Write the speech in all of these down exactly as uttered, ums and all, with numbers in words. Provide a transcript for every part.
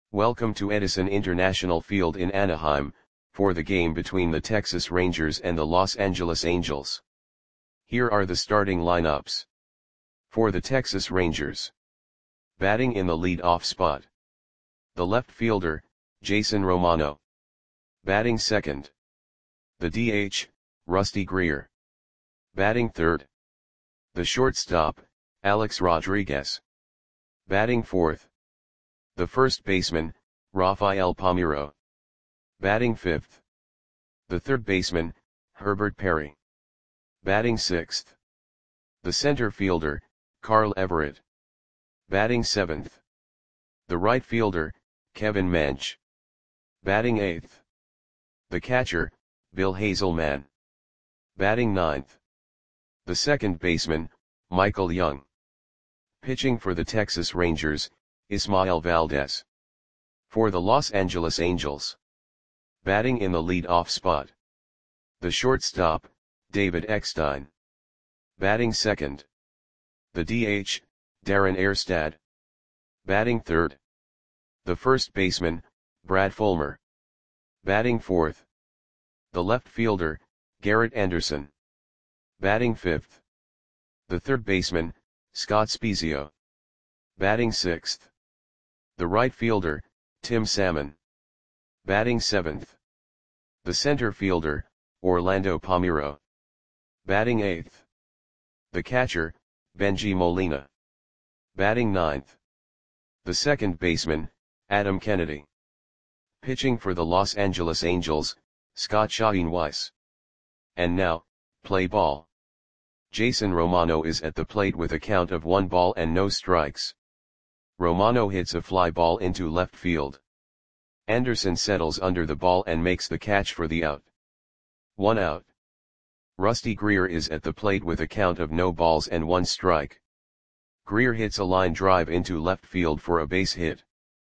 Welcome to Edison International Field in Anaheim, for the game between the Texas Rangers and the Los Angeles Angels. Here are the starting lineups. For the Texas Rangers. Batting in the lead-off spot. The left fielder, Jason Romano. Batting second. The D H, Rusty Greer. Batting third. The shortstop, Alex Rodriguez. Batting fourth. The first baseman, Rafael Palmeiro. Batting fifth. The third baseman, Herbert Perry. Batting sixth. The center fielder, Carl Everett. Batting seventh. The right fielder, Kevin Mench. Batting eighth. The catcher, Bill Hazelman. Batting ninth. The second baseman, Michael Young. Pitching for the Texas Rangers, Ismael Valdez. For the Los Angeles Angels. Batting in the lead-off spot. The shortstop, David Eckstein. Batting second. The D H, Darren Erstad. Batting third. The first baseman, Brad Fulmer. Batting fourth. The left fielder, Garrett Anderson. Batting fifth. The third baseman, Scott Spiezio. Batting sixth. The right fielder, Tim Salmon. Batting seventh. The center fielder, Orlando Palmeiro. Batting eighth. The catcher, Benji Molina. Batting ninth. The second baseman, Adam Kennedy. Pitching for the Los Angeles Angels, Scott Shaheen Weiss. And now, play ball. Jason Romano is at the plate with a count of one ball and no strikes. Romano hits a fly ball into left field. Anderson settles under the ball and makes the catch for the out. One out. Rusty Greer is at the plate with a count of no balls and one strike. Greer hits a line drive into left field for a base hit.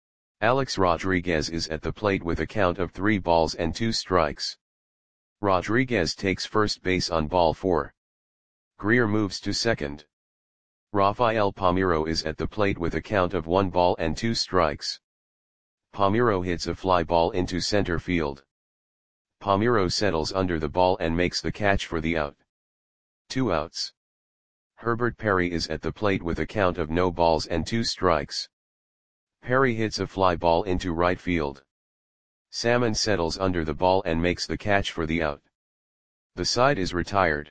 Alex Rodriguez is at the plate with a count of three balls and two strikes. Rodriguez takes first base on ball four. Greer moves to second. Rafael Palmeiro is at the plate with a count of one ball and two strikes. Palmeiro hits a fly ball into center field. Palmeiro settles under the ball and makes the catch for the out. Two outs. Herbert Perry is at the plate with a count of no balls and two strikes. Perry hits a fly ball into right field. Salmon settles under the ball and makes the catch for the out. The side is retired.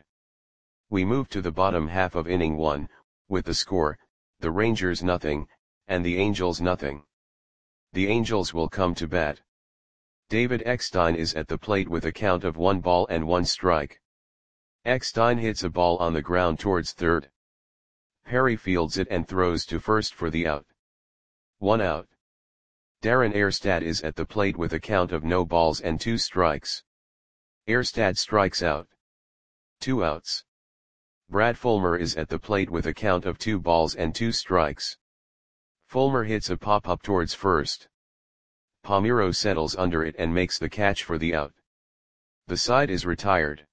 We move to the bottom half of inning one, with the score, the Rangers nothing, and the Angels nothing. The Angels will come to bat. David Eckstein is at the plate with a count of one ball and one strike. Eckstein hits a ball on the ground towards third. Perry fields it and throws to first for the out. One out. Darren Erstad is at the plate with a count of no balls and two strikes. Erstad strikes out. Two outs. Brad Fulmer is at the plate with a count of two balls and two strikes. Fulmer hits a pop-up towards first. Palmeiro settles under it and makes the catch for the out. The side is retired.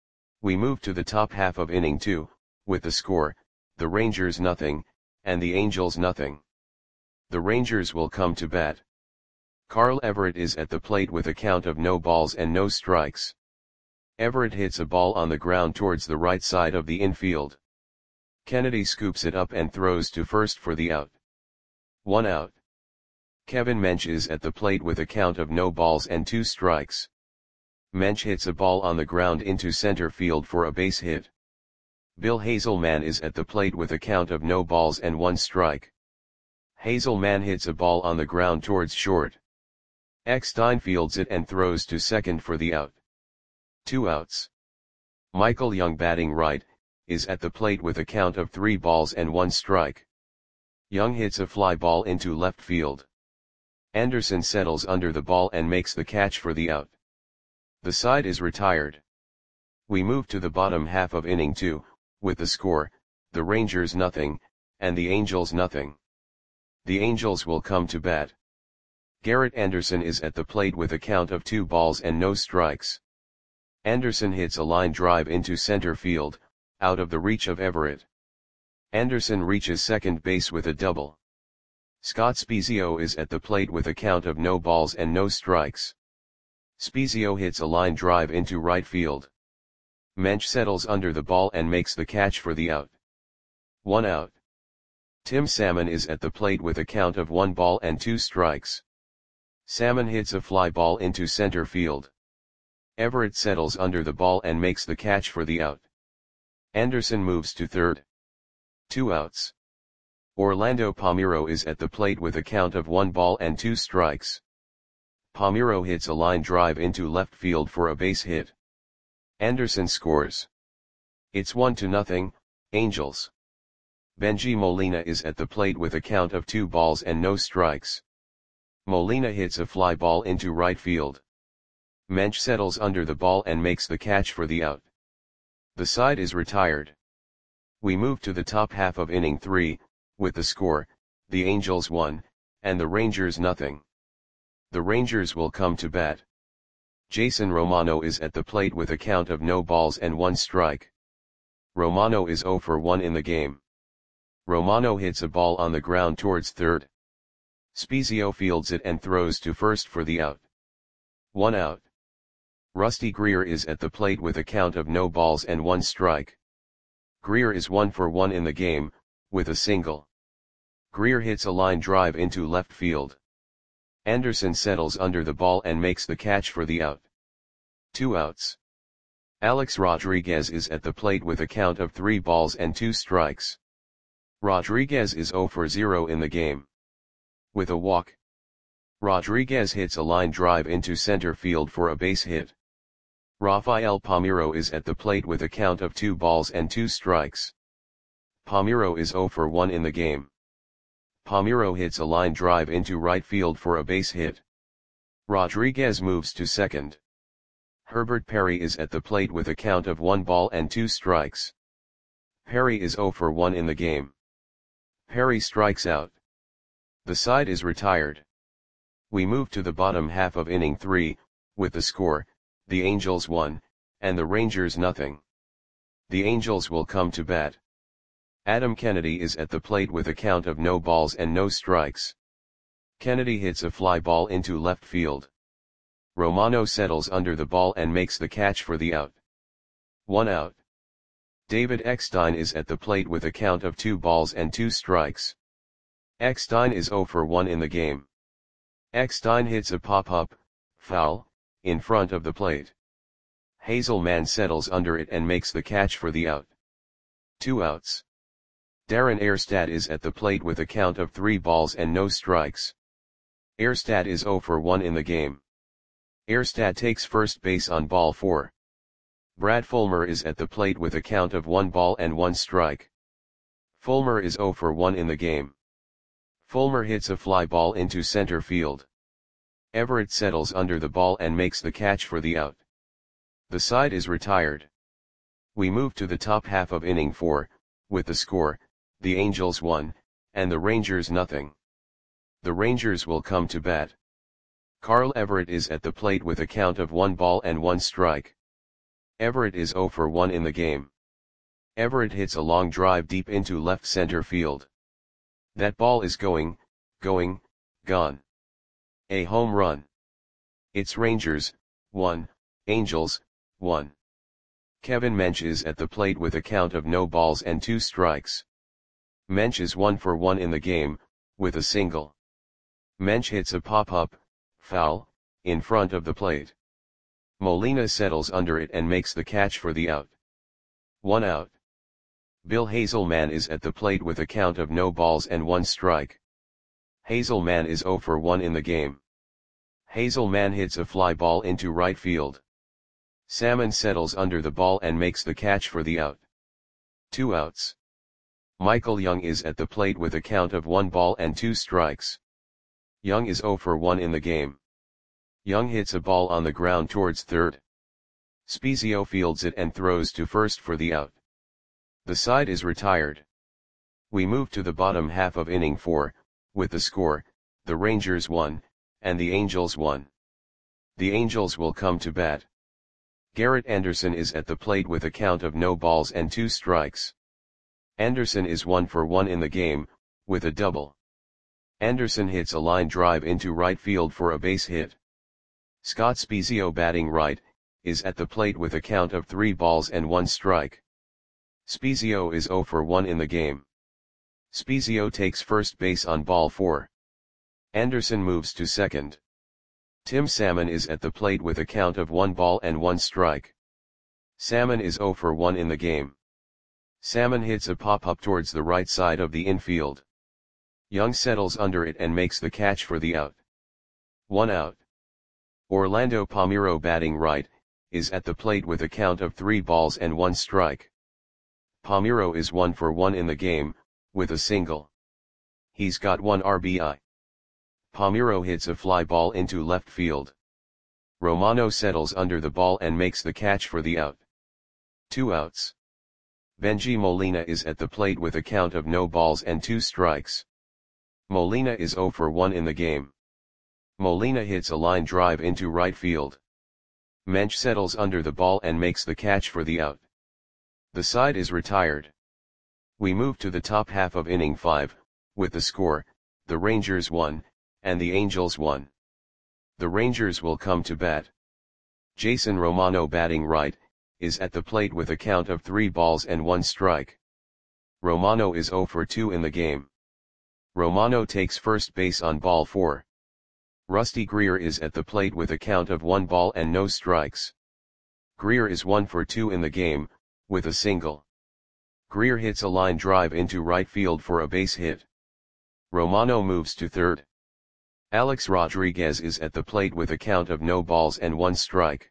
We move to the top half of inning two, with the score, the Rangers nothing, and the Angels nothing. The Rangers will come to bat. Carl Everett is at the plate with a count of no balls and no strikes. Everett hits a ball on the ground towards the right side of the infield. Kennedy scoops it up and throws to first for the out. One out. Kevin Mench is at the plate with a count of no balls and two strikes. Mench hits a ball on the ground into center field for a base hit. Bill Hazelman is at the plate with a count of no balls and one strike. Hazelman hits a ball on the ground towards short. Eckstein fields it and throws to second for the out. Two outs. Michael Young, batting right, is at the plate with a count of three balls and one strike. Young hits a fly ball into left field. Anderson settles under the ball and makes the catch for the out. The side is retired. We move to the bottom half of inning two, with the score, the Rangers nothing, and the Angels nothing. The Angels will come to bat. Garrett Anderson is at the plate with a count of two balls and no strikes. Anderson hits a line drive into center field, out of the reach of Everett. Anderson reaches second base with a double. Scott Spiezio is at the plate with a count of no balls and no strikes. Spiezio hits a line drive into right field. Mensch settles under the ball and makes the catch for the out. One out. Tim Salmon is at the plate with a count of one ball and two strikes. Salmon hits a fly ball into center field. Everett settles under the ball and makes the catch for the out. Anderson moves to third. Two outs. Orlando Palmeiro is at the plate with a count of one ball and two strikes. Palmeiro hits a line drive into left field for a base hit. Anderson scores. It's one to nothing, Angels. Bengie Molina is at the plate with a count of two balls and no strikes. Molina hits a fly ball into right field. Mensch settles under the ball and makes the catch for the out. The side is retired. We move to the top half of inning three, with the score, the Angels one, and the Rangers nothing. The Rangers will come to bat. Jason Romano is at the plate with a count of no balls and one strike. Romano is oh for one in the game. Romano hits a ball on the ground towards third. Spiezio fields it and throws to first for the out. One out. Rusty Greer is at the plate with a count of no balls and one strike. Greer is one for one in the game, with a single. Greer hits a line drive into left field. Anderson settles under the ball and makes the catch for the out. Two outs. Alex Rodriguez is at the plate with a count of three balls and two strikes. Rodriguez is oh for zero in the game. With a walk. Rodriguez hits a line drive into center field for a base hit. Rafael Palmeiro is at the plate with a count of two balls and two strikes. Palmeiro is oh for one in the game. Palmeiro hits a line drive into right field for a base hit. Rodriguez moves to second. Herbert Perry is at the plate with a count of one ball and two strikes. Perry is oh for one in the game. Perry strikes out. The side is retired. We move to the bottom half of inning three, with the score, the Angels one, and the Rangers nothing. The Angels will come to bat. Adam Kennedy is at the plate with a count of no balls and no strikes. Kennedy hits a fly ball into left field. Romano settles under the ball and makes the catch for the out. One out. David Eckstein is at the plate with a count of two balls and two strikes. Eckstein is oh for one in the game. Eckstein hits a pop-up, foul, in front of the plate. Hazelman settles under it and makes the catch for the out. Two outs. Darren Erstad is at the plate with a count of three balls and no strikes. Erstad is oh for one in the game. Erstad takes first base on ball four. Brad Fulmer is at the plate with a count of one ball and one strike. Fulmer is oh for one in the game. Fulmer hits a fly ball into center field. Everett settles under the ball and makes the catch for the out. The side is retired. We move to the top half of inning four, with the score, the Angels one, and the Rangers nothing. The Rangers will come to bat. Carl Everett is at the plate with a count of one ball and one strike. Everett is oh for one in the game. Everett hits a long drive deep into left center field. That ball is going, going, gone. A home run. It's Rangers, one, Angels, one. Kevin Mensch is at the plate with a count of no balls and two strikes. Mensch is one for one in the game, with a single. Mensch hits a pop-up, foul, in front of the plate. Molina settles under it and makes the catch for the out. One out. Bill Hazelman is at the plate with a count of no balls and one strike. Hazelman is oh for one in the game. Hazelman hits a fly ball into right field. Salmon settles under the ball and makes the catch for the out. Two outs. Michael Young is at the plate with a count of one ball and two strikes. Young is oh for one in the game. Young hits a ball on the ground towards third. Spiezio fields it and throws to first for the out. The side is retired. We move to the bottom half of inning four, with the score, the Rangers one, and the Angels one. The Angels will come to bat. Garrett Anderson is at the plate with a count of no balls and two strikes. Anderson is one for one in the game, with a double. Anderson hits a line drive into right field for a base hit. Scott Spiezio, batting right, is at the plate with a count of three balls and one strike. Spiezio is oh for one in the game. Spiezio takes first base on ball four. Anderson moves to second. Tim Salmon is at the plate with a count of one ball and one strike. Salmon is oh for one in the game. Salmon hits a pop-up towards the right side of the infield. Young settles under it and makes the catch for the out. One out. Orlando Palmeiro, batting right, is at the plate with a count of three balls and one strike. Palmeiro is one for one in the game, with a single. He's got one R B I. Palmeiro hits a fly ball into left field. Romano settles under the ball and makes the catch for the out. Two outs. Bengie Molina is at the plate with a count of no balls and two strikes. Molina is oh for one in the game. Molina hits a line drive into right field. Mensch settles under the ball and makes the catch for the out. The side is retired. We move to the top half of inning five, with the score, the Rangers won, and the Angels won. The Rangers will come to bat. Jason Romano, batting right, is at the plate with a count of three balls and one strike. Romano is oh for two in the game. Romano takes first base on ball four. Rusty Greer is at the plate with a count of one ball and no strikes. Greer is one for two in the game, with a single. Greer hits a line drive into right field for a base hit. Romano moves to third. Alex Rodriguez is at the plate with a count of no balls and one strike.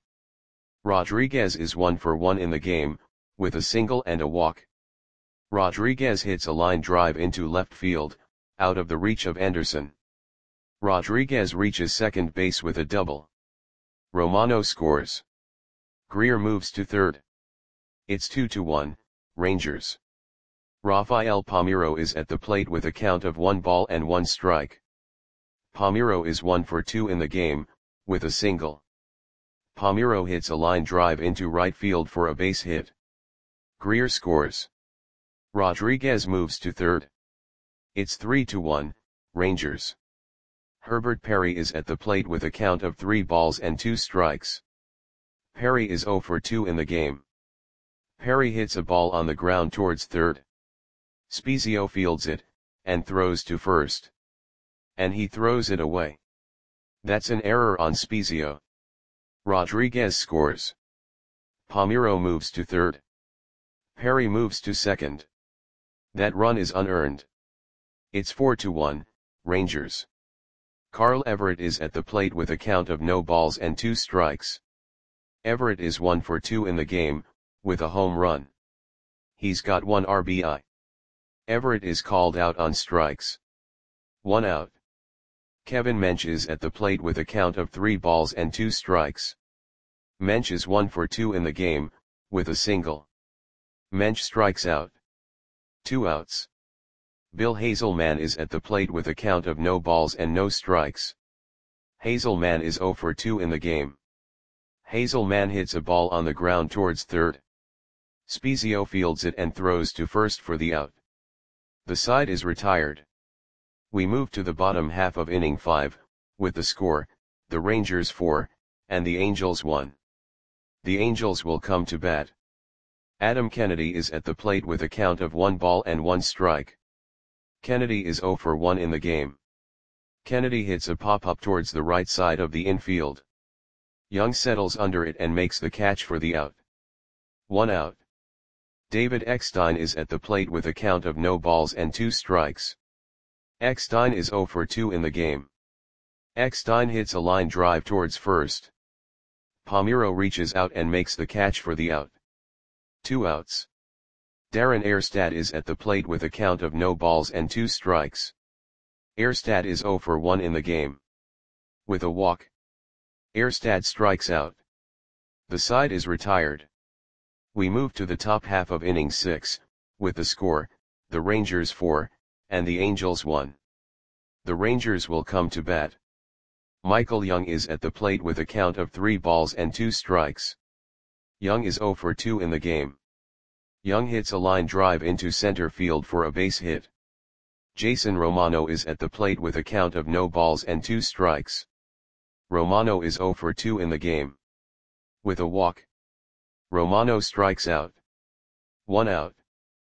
Rodriguez is one for one in the game, with a single and a walk. Rodriguez hits a line drive into left field, out of the reach of Anderson. Rodriguez reaches second base with a double. Romano scores. Greer moves to third. It's two to one, Rangers. Rafael Palmeiro is at the plate with a count of one ball and one strike. Palmeiro is one for two in the game, with a single. Palmeiro hits a line drive into right field for a base hit. Greer scores. Rodriguez moves to third. It's three to one, Rangers. Herbert Perry is at the plate with a count of three balls and two strikes. Perry is oh for two in the game. Perry hits a ball on the ground towards third. Spiezio fields it, and throws to first. And he throws it away. That's an error on Spiezio. Rodriguez scores. Palmeiro moves to third. Perry moves to second. That run is unearned. It's four to one, Rangers. Carl Everett is at the plate with a count of no balls and two strikes. Everett is one for two in the game, with a home run. He's got one R B I. Everett is called out on strikes. One out. Kevin Mensch is at the plate with a count of three balls and two strikes. Mensch is one for two in the game, with a single. Mensch strikes out. Two outs. Bill Hazelman is at the plate with a count of no balls and no strikes. Hazelman is oh for two in the game. Hazelman hits a ball on the ground towards third. Spiezio fields it and throws to first for the out. The side is retired. We move to the bottom half of inning five, with the score, the Rangers four, and the Angels one. The Angels will come to bat. Adam Kennedy is at the plate with a count of one ball and one strike. Kennedy is oh for one in the game. Kennedy hits a pop-up towards the right side of the infield. Young settles under it and makes the catch for the out. One out. David Eckstein is at the plate with a count of no balls and two strikes. Eckstein is oh for two in the game. Eckstein hits a line drive towards first. Palmeiro reaches out and makes the catch for the out. Two outs. Darren Erstad is at the plate with a count of no balls and two strikes. Erstad is oh for one in the game. With a walk. Erstad strikes out. The side is retired. We move to the top half of inning six, with the score, the Rangers four, and the Angels one. The Rangers will come to bat. Michael Young is at the plate with a count of three balls and two strikes. Young is oh for two in the game. Young hits a line drive into center field for a base hit. Jason Romano is at the plate with a count of no balls and two strikes. Romano is zero for two in the game. With a walk, Romano strikes out. One out.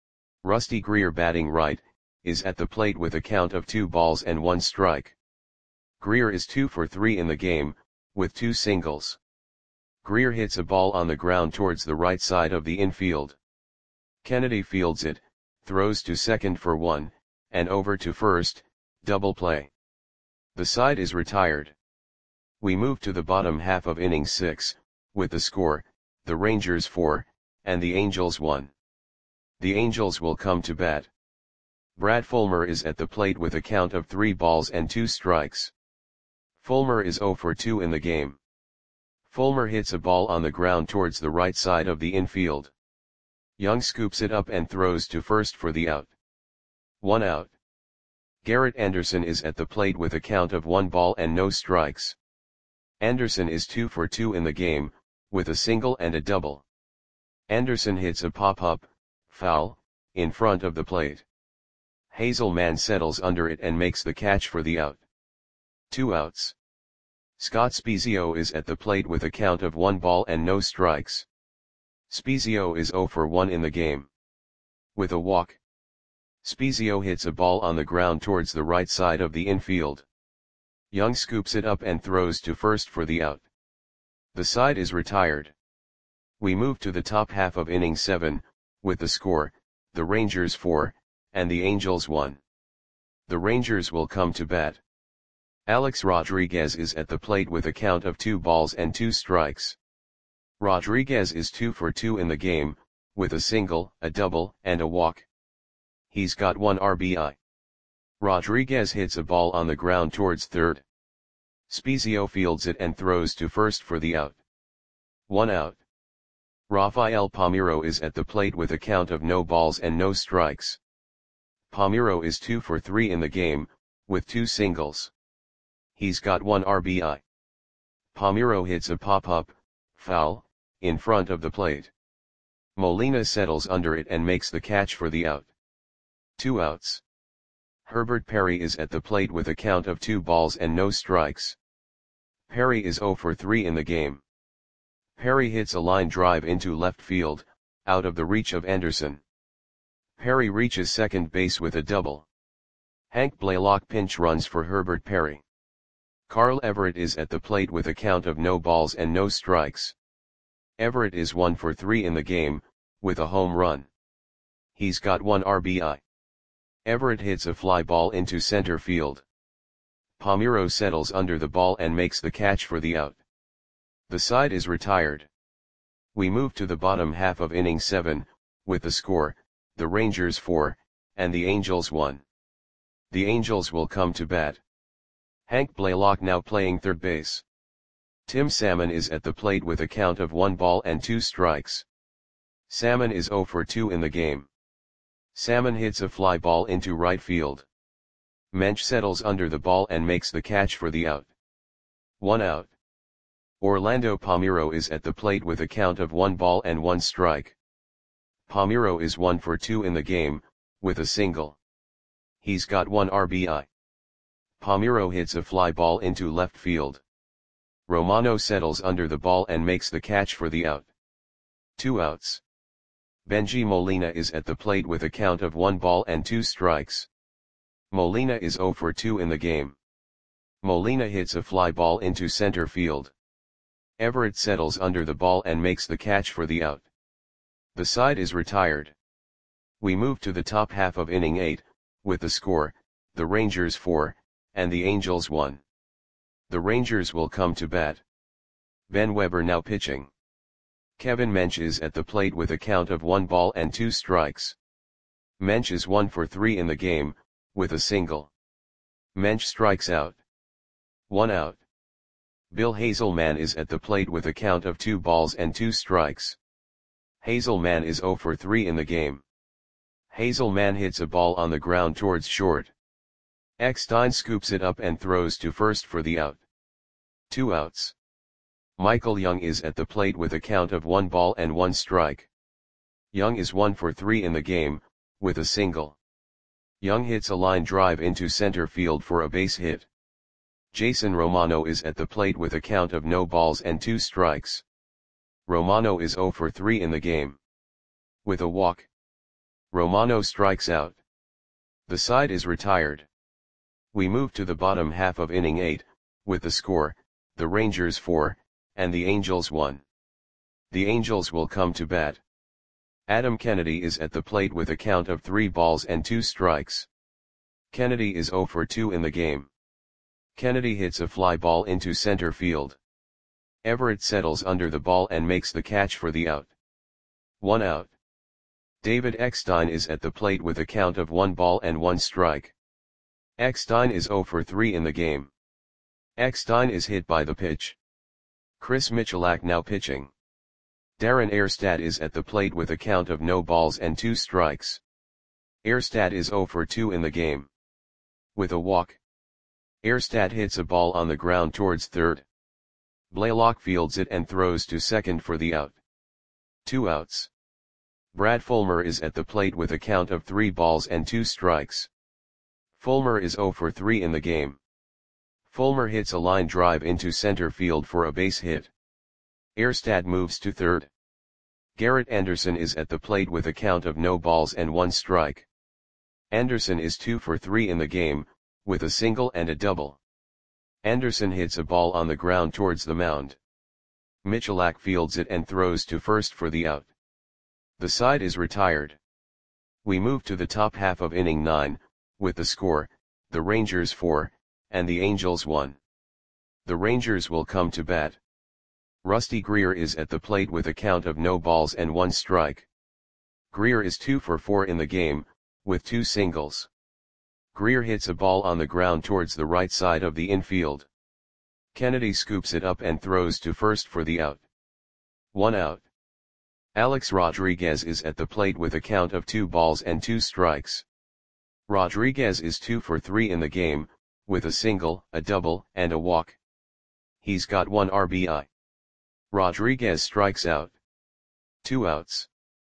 Rusty Greer, batting right, is at the plate with a count of two balls and one strike. Greer is two for three in the game, with two singles. Greer hits a ball on the ground towards the right side of the infield. Kennedy fields it, throws to second for one, and over to first, double play. The side is retired. We move to the bottom half of inning six, with the score, the Rangers four, and the Angels one. The Angels will come to bat. Brad Fulmer is at the plate with a count of three balls and two strikes. Fulmer is zero for two in the game. Fulmer hits a ball on the ground towards the right side of the infield. Young scoops it up and throws to first for the out. One out. Garrett Anderson is at the plate with a count of one ball and no strikes. Anderson is two for two in the game, with a single and a double. Anderson hits a pop-up, foul, in front of the plate. Hazelman settles under it and makes the catch for the out. Two outs. Scott Spiezio is at the plate with a count of one ball and no strikes. Spiezio is zero for one in the game. With a walk, Spiezio hits a ball on the ground towards the right side of the infield. Young scoops it up and throws to first for the out. The side is retired. We move to the top half of inning seven, with the score, the Rangers four, and the Angels one. The Rangers will come to bat. Alex Rodriguez is at the plate with a count of two balls and two strikes. Rodriguez is two for two in the game, with a single, a double, and a walk. He's got one R B I. Rodriguez hits a ball on the ground towards third. Spiezio fields it and throws to first for the out. One out. Rafael Palmeiro is at the plate with a count of no balls and no strikes. Palmeiro is two for three in the game, with two singles. He's got one R B I. Palmeiro hits a pop-up, foul, in front of the plate. Molina settles under it and makes the catch for the out. Two outs. Herbert Perry is at the plate with a count of two balls and no strikes. Perry is zero for three in the game. Perry hits a line drive into left field, out of the reach of Anderson. Perry reaches second base with a double. Hank Blaylock pinch runs for Herbert Perry. Carl Everett is at the plate with a count of no balls and no strikes. Everett is one for three in the game, with a home run. He's got one R B I. Everett hits a fly ball into center field. Palmeiro settles under the ball and makes the catch for the out. The side is retired. We move to the bottom half of inning seven, with the score, the Rangers four, and the Angels one. The Angels will come to bat. Hank Blaylock now playing third base. Tim Salmon is at the plate with a count of one ball and two strikes. Salmon is zero for two in the game. Salmon hits a fly ball into right field. Mensch settles under the ball and makes the catch for the out. One out. Orlando Palmeiro is at the plate with a count of one ball and one strike. Palmeiro is one for two in the game, with a single. Carl Everett is at the plate with a count of one ball and two strikes. Palmeiro hits a fly ball into right field. Mensch settles under the ball and makes the catch for the out. One out. Orlando Palmeiro is at the plate with a count of one ball and one strike. Palmeiro is one for two in the game, with a single. Palmeiro is one for two in the game, he's got one R B I. Palmeiro hits a fly ball into left field. Romano settles under the ball and makes the catch for the out. Two outs. Benji Molina is at the plate with a count of one ball and two strikes. Molina is zero for two in the game. Molina hits a fly ball into center field. Everett settles under the ball and makes the catch for the out. The side is retired. We move to the top half of inning eight, with the score, the Rangers four, and the Angels one. The Rangers will come to bat. Ben Weber now pitching. Kevin Mensch is at the plate with a count of one ball and two strikes. Mensch is one for three in the game, with a single. Mensch strikes out. One out. Bill Hazelman is at the plate with a count of two balls and two strikes. Hazelman is zero for three in the game. Hazelman hits a ball on the ground towards short. Eckstein scoops it up and throws to first for the out. Two outs. Michael Young is at the plate with a count of one ball and one strike. Young is one for three in the game, with a single. Young hits a line drive into center field for a base hit. Jason Romano is at the plate with a count of no balls and two strikes. Romano is zero for three in the game. With a walk, Romano strikes out. The side is retired. We move to the bottom half of inning eight, with the score, the Rangers four, and the Angels one. The Angels will come to bat. Adam Kennedy is at the plate with a count of three balls and two strikes. Kennedy is zero for two in the game. Kennedy hits a fly ball into center field. Everett settles under the ball and makes the catch for the out. One out. David Eckstein is at the plate with a count of one ball and one strike. Eckstein is zero for three in the game. Eckstein is hit by the pitch. Chris Michalak now pitching. Darren Erstad is at the plate with a count of no balls and two strikes. Erstad is zero for two in the game. With a walk, Erstad hits a ball on the ground towards third. Blaylock fields it and throws to second for the out. Two outs. Brad Fulmer is at the plate with a count of three balls and two strikes. Fulmer is zero for three in the game. Fulmer hits a line drive into center field for a base hit. Erstad moves to third. Garrett Anderson is at the plate with a count of no balls and one strike. Anderson is two for three in the game, with a single and a double. Anderson hits a ball on the ground towards the mound. Michalak fields it and throws to first for the out. The side is retired. We move to the top half of inning nine, with the score, the Rangers four, and the Angels one. The Rangers will come to bat. Rusty Greer is at the plate with a count of no balls and one strike. Greer is two for four in the game, with two singles. Greer hits a ball on the ground towards the right side of the infield. Kennedy scoops it up and throws to first for the out. One out. Alex Rodriguez is at the plate with a count of two balls and two strikes. Rodriguez is two for three in the game, with a single, a double, and a walk. He's got one R B I. Rodriguez strikes out. Two outs.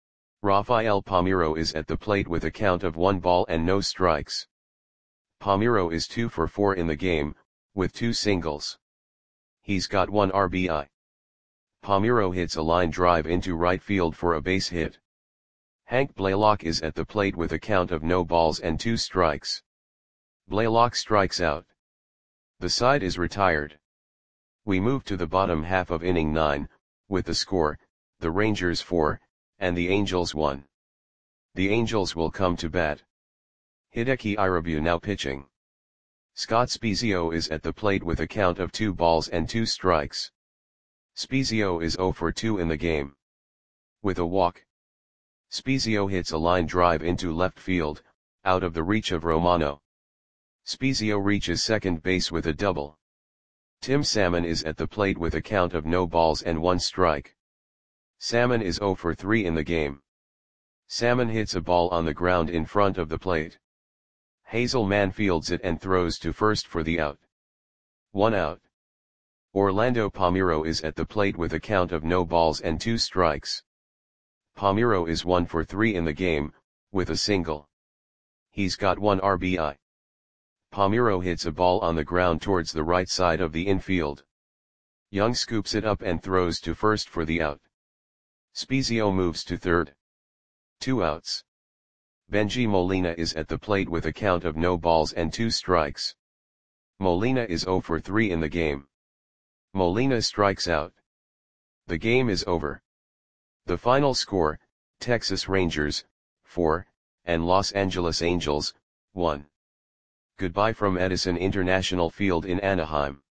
Rafael Palmeiro is at the plate with a count of one ball and no strikes. Palmeiro is two for four in the game, with two singles. He's got one R B I. Palmeiro hits a line drive into right field for a base hit. Hank Blaylock is at the plate with a count of no balls and two strikes. Blaylock strikes out. The side is retired. We move to the bottom half of inning nine, with the score, the Rangers four, and the Angels one. The Angels will come to bat. Hideki Irabu now pitching. Scott Spiezio is at the plate with a count of two balls and two strikes. Spiezio is zero for two in the game. With a walk, Spiezio hits a line drive into left field, out of the reach of Romano. Spiezio reaches second base with a double. Tim Salmon is at the plate with a count of no balls and one strike. Salmon is zero for three in the game. Salmon hits a ball on the ground in front of the plate. Hazelman fields it and throws to first for the out. One out. Orlando Palmeiro is at the plate with a count of no balls and two strikes. Palmeiro is one for three in the game, with a single. He's got one R B I. Palmeiro hits a ball on the ground towards the right side of the infield. Young scoops it up and throws to first for the out. Spiezio moves to third. Two outs. Benji Molina is at the plate with a count of no balls and two strikes. Molina is zero for three in the game. Molina strikes out. The game is over. The final score, Texas Rangers, four, and Los Angeles Angels, one. Goodbye from Edison International Field in Anaheim.